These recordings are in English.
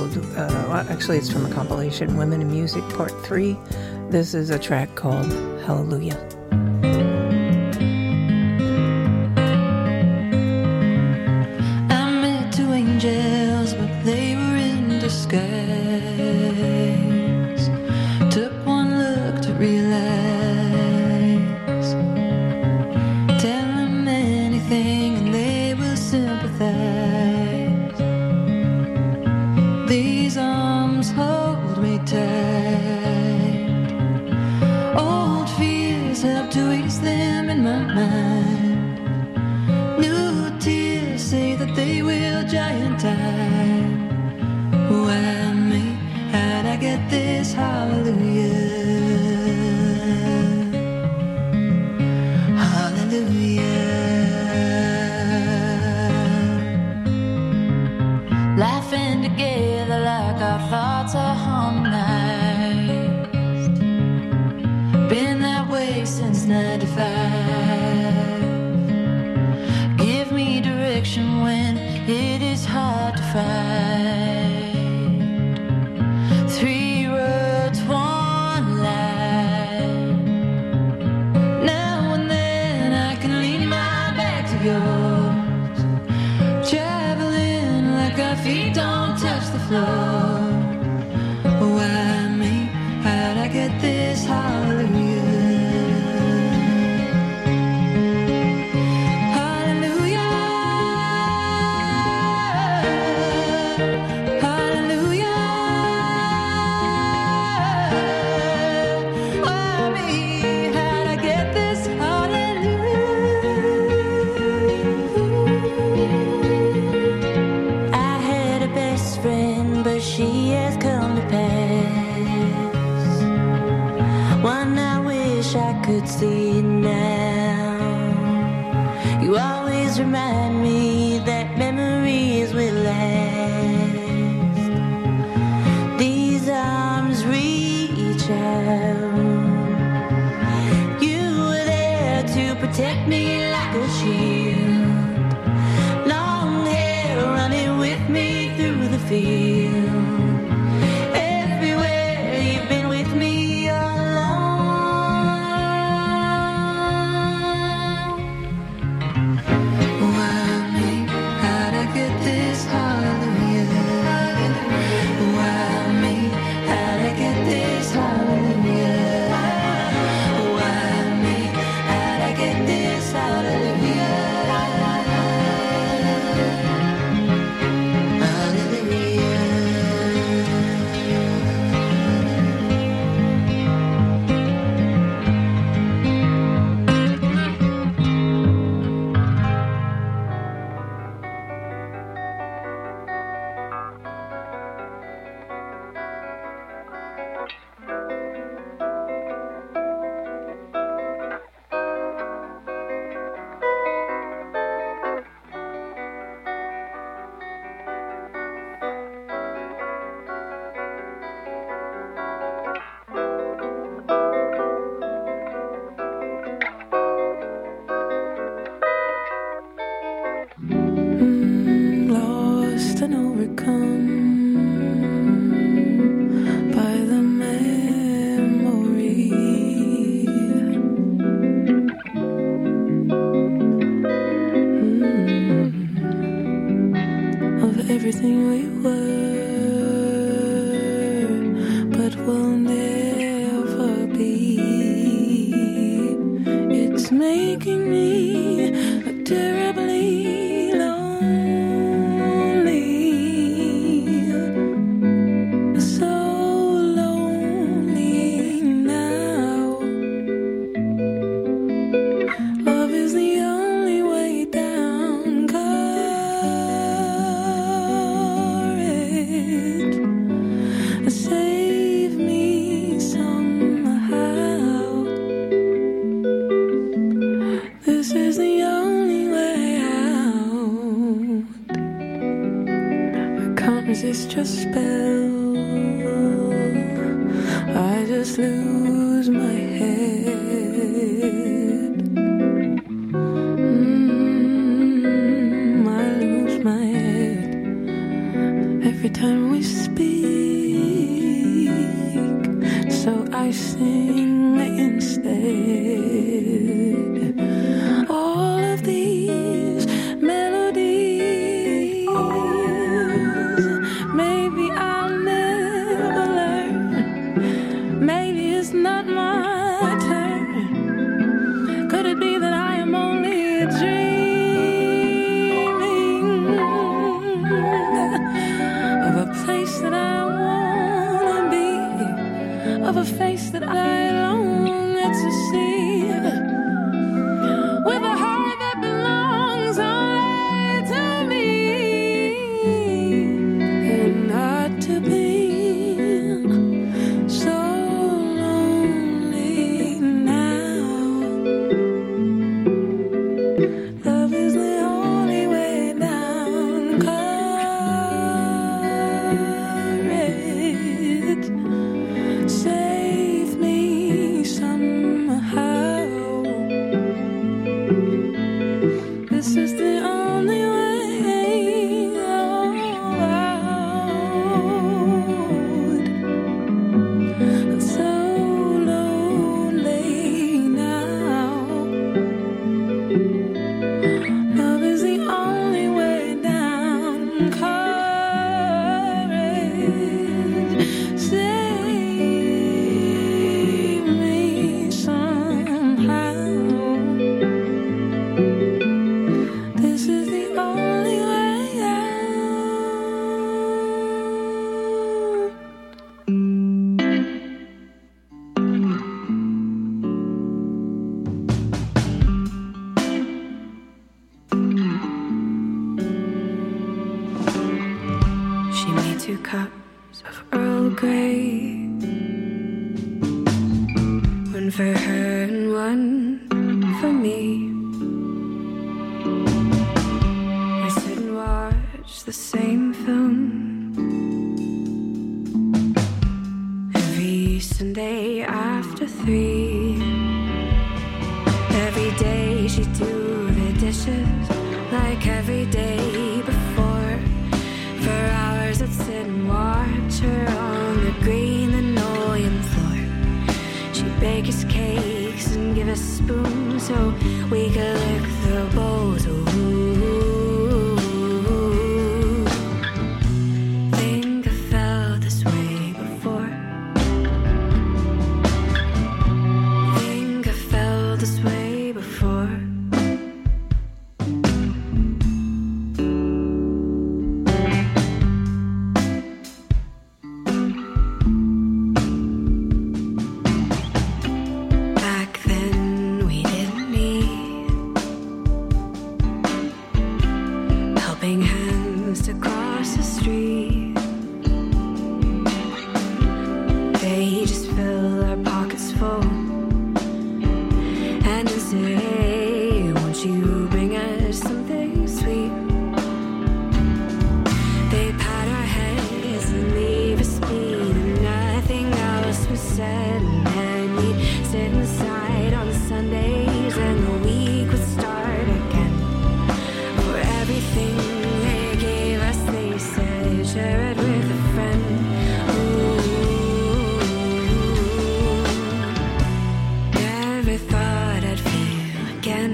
called, actually it's from a compilation, Women in Music Part 3. This is a track called Hallelujah. I met two angels, but they were in disguise. Took one look to realize. Tell them anything and they will sympathize. These arms hold me tight. Old fears help to ease them in my mind. New tears say that they will giant tide. Why me? How'd I get this hallelujah? Laughing together like our thoughts are harmonized. Been that way since 95. Give me direction when it is hard to find. 3 roads, 1 line. Now and then I can lean my back to yours. Traveling like our feet don't touch the floor. Why me? How'd I get this hallelujah? She has come to pass. One I wish I could see now. You always remind me that memories will last. These arms reach out. You were there to protect me like a shield. Long hair running with me through the field. Everything we were, but will never be. It's making me terribly lonely. So lonely now. Love is the only way down. Save me somehow. This is the only way out. I can't resist your spell. I just lose my head. I lose my head every time we only speak, so I sing instead. All of these melodies, maybe I'll never learn. Maybe it's not my turn. Could it be that I am only dreaming of a place that I wanna be, of a face that I long to see, with a heart that belongs only to me, and not to be so lonely now. Love is the only way down. Courage, save me somehow. This is the only way out. It's so lonely now. Love is the only way down. Courage, save me somehow. This is the only way out. She made 2 cups of Earl Grey, one for her and one for me. We sit and watch the same film every Sunday after 3. Every day she'd do the dishes like every day before. For hours I'd sit and watch her on the green linoleum floor. She'd bake us cakes and give us spoons so we could lick the bowls. Ooh. Think I felt this way before. Think I felt this way before. Back then we didn't need helping hands to cross the street. They just fill our pockets full and then say, won't you bring us something sweet? They pat our heads and leave us be, and nothing else was said. And we'd sit inside on Sundays and the week would start again. For everything they gave us, they said, share it with a friend. Ooh. Never thought I'd feel again.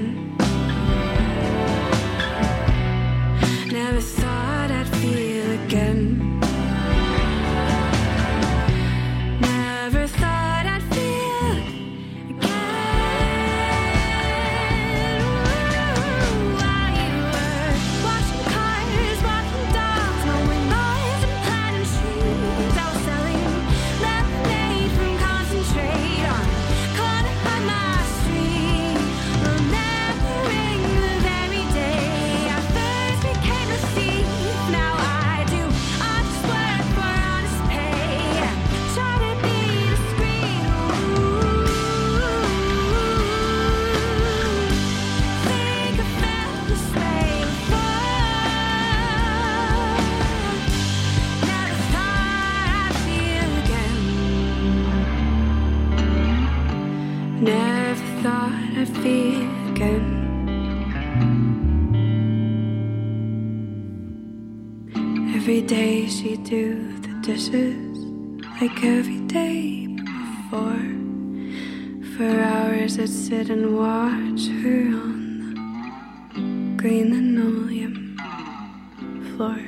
Never thought I'd feel again. Never thought I'd feel again. While you were washing cars, walking dogs, mowing lawns and planting trees, I was selling lemonade from concentrate on the corner of my street. Remembering the very day I first became a thief. Now I do honest work for honest pay. Try to be discreet. Think I felt this way before. Never thought I'd feel again. Never thought I'd feel again. Every day she'd do dishes like every day before. For hours I'd sit and watch her on the green linoleum floor.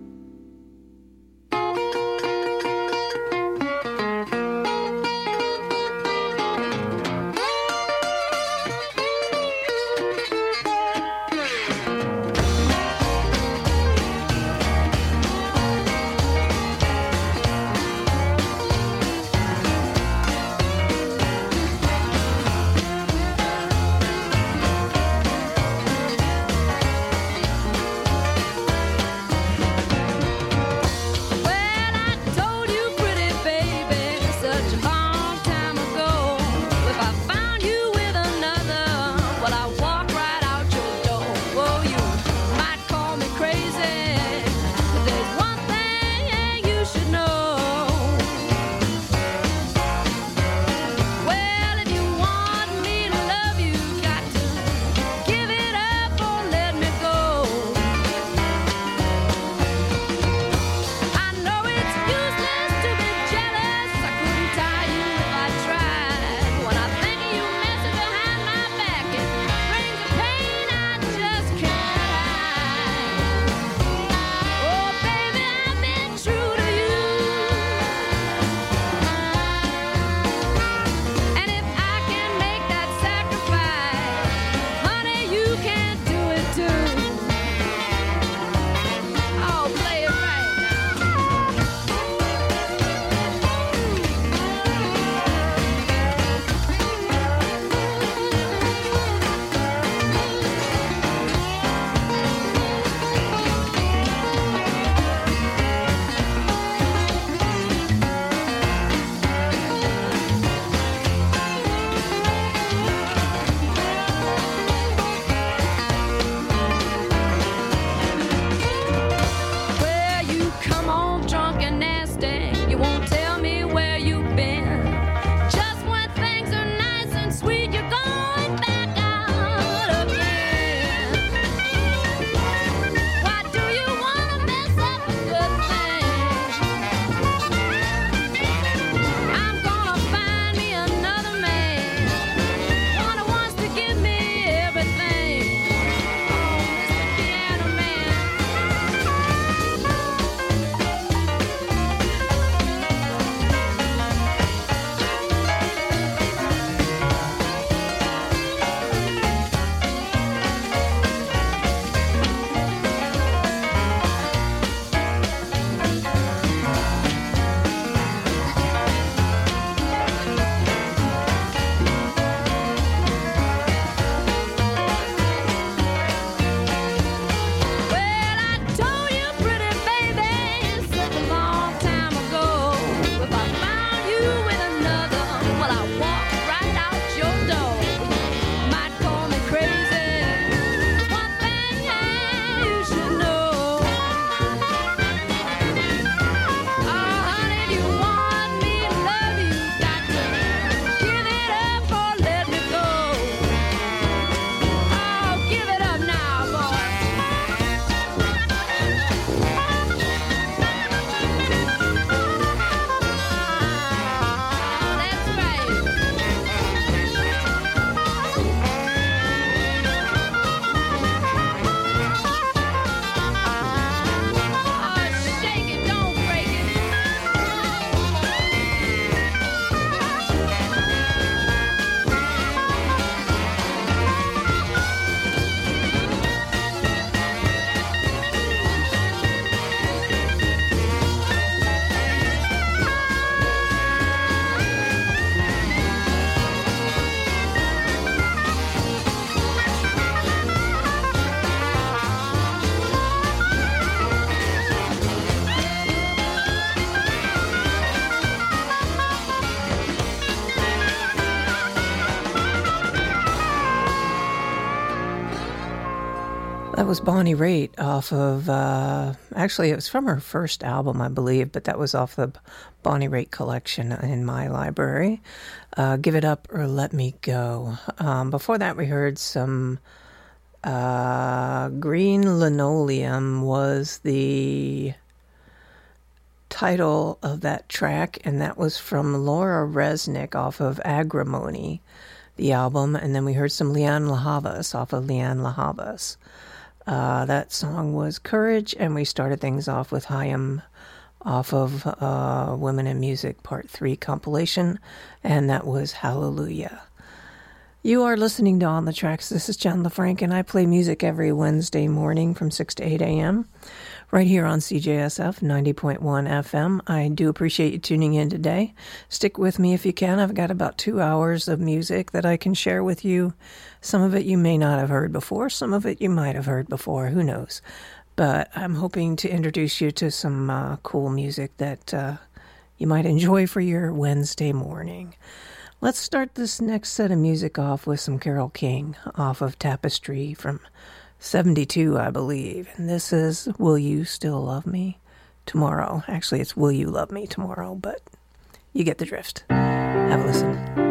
That was Bonnie Raitt off of, actually it was from her first album, I believe, but that was off the Bonnie Raitt collection in my library. Give It Up or Let Me Go. Before that we heard some Green Linoleum was the title of that track, and that was from Laura Resnick off of Agrimony, the album. And then we heard some Lianne La Havas off of Lianne La Havas. That song was Courage, and we started things off with Hayam off of Women in Music Part 3 compilation, and that was Hallelujah. You are listening to On the Tracks. This is Jen LaFranc, and I play music every Wednesday morning from 6 to 8 a.m. right here on CJSF 90.1 FM. I do appreciate you tuning in today. Stick with me if you can. I've got about 2 hours of music that I can share with you. Some of it you may not have heard before. Some of it you might have heard before. Who knows? But I'm hoping to introduce you to some cool music that you might enjoy for your Wednesday morning. Let's start this next set of music off with some Carole King off of Tapestry from 72, I believe. And this is Will You Still Love Me Tomorrow? Actually, it's Will You Love Me Tomorrow, but you get the drift. Have a listen.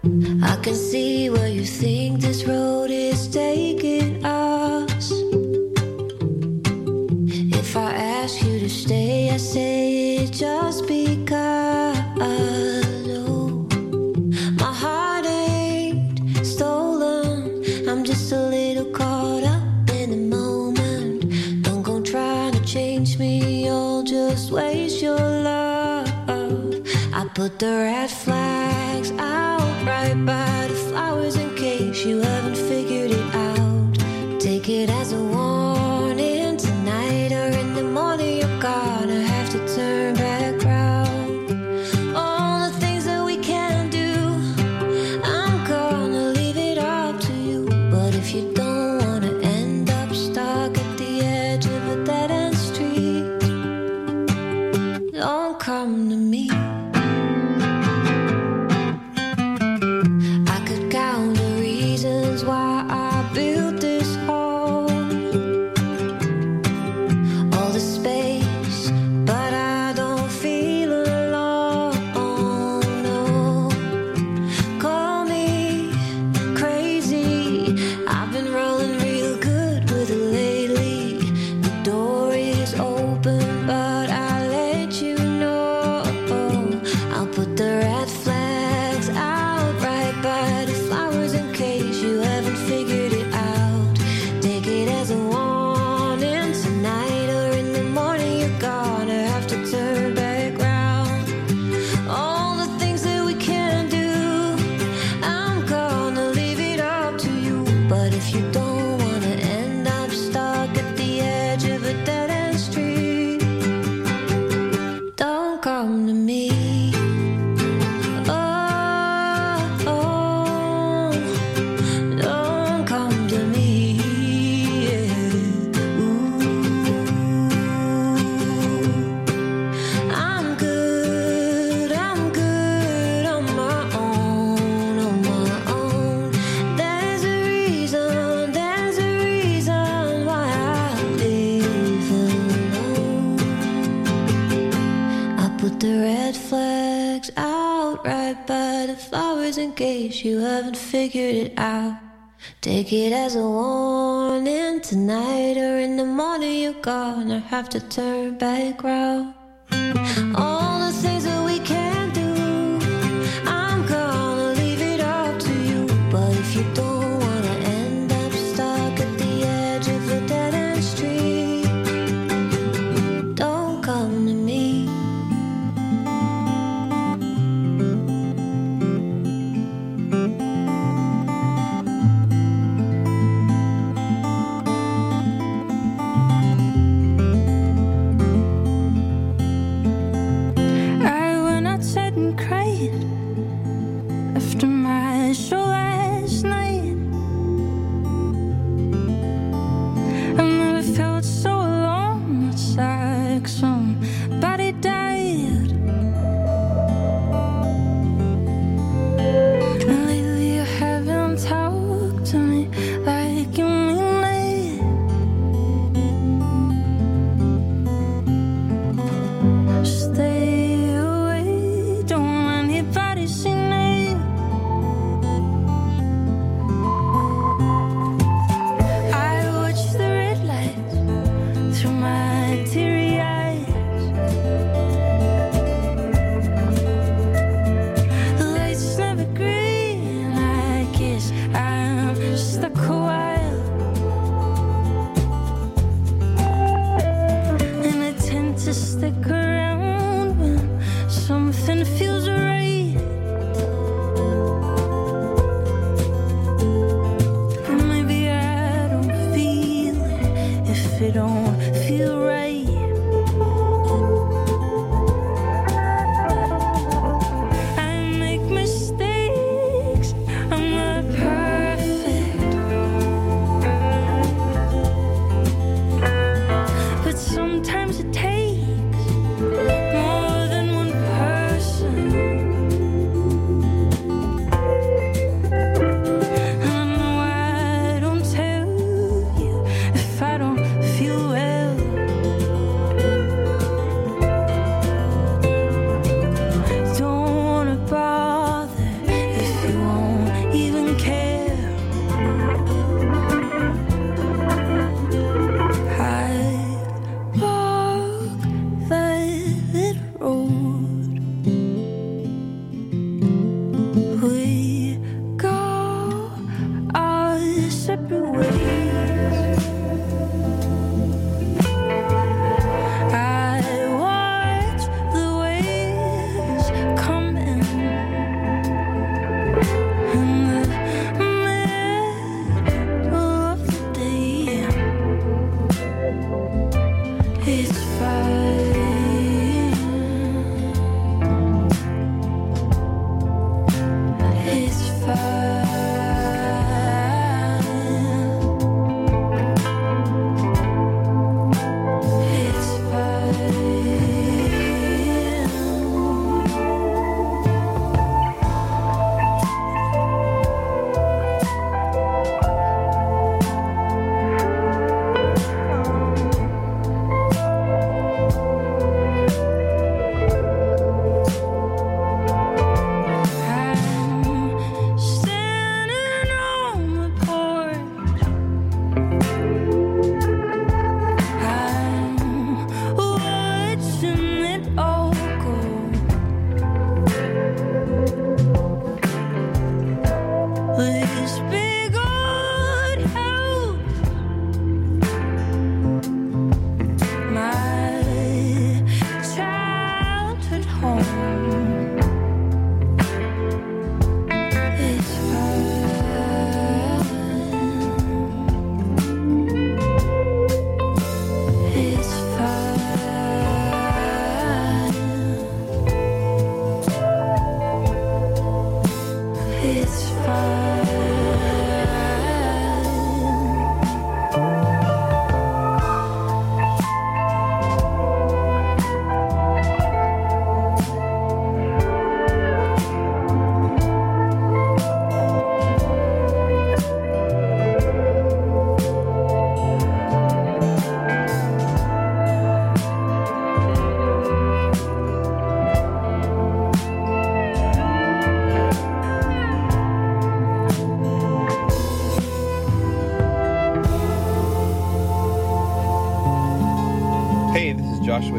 I can see where you think this road is taking us. If I ask you to stay, I say it just because. Oh, my heart ain't stolen. I'm just a little caught up in the moment. Don't go trying to change me, you'll just waste your love. I put the red flags out right by the flowers in case you haven't figured it out. Take it as a warning. Tonight or in the morning you're gonna have to turn back round. All the things that we can do, I'm gonna leave it up to you. But if you don't wanna end up stuck at the edge of a dead-end street, don't come to me. In case you haven't figured it out, take it as a warning. Tonight or in the morning you're gonna have to turn back round. All the things that we can do, I'm gonna leave it up to you. But if you don't wanna end up stuck at the edge of a dead-end street, don't come to me.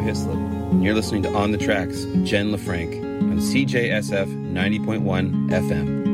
Hislop, and you're listening to On the Tracks, Jen LaFranc, on CJSF 90.1 FM.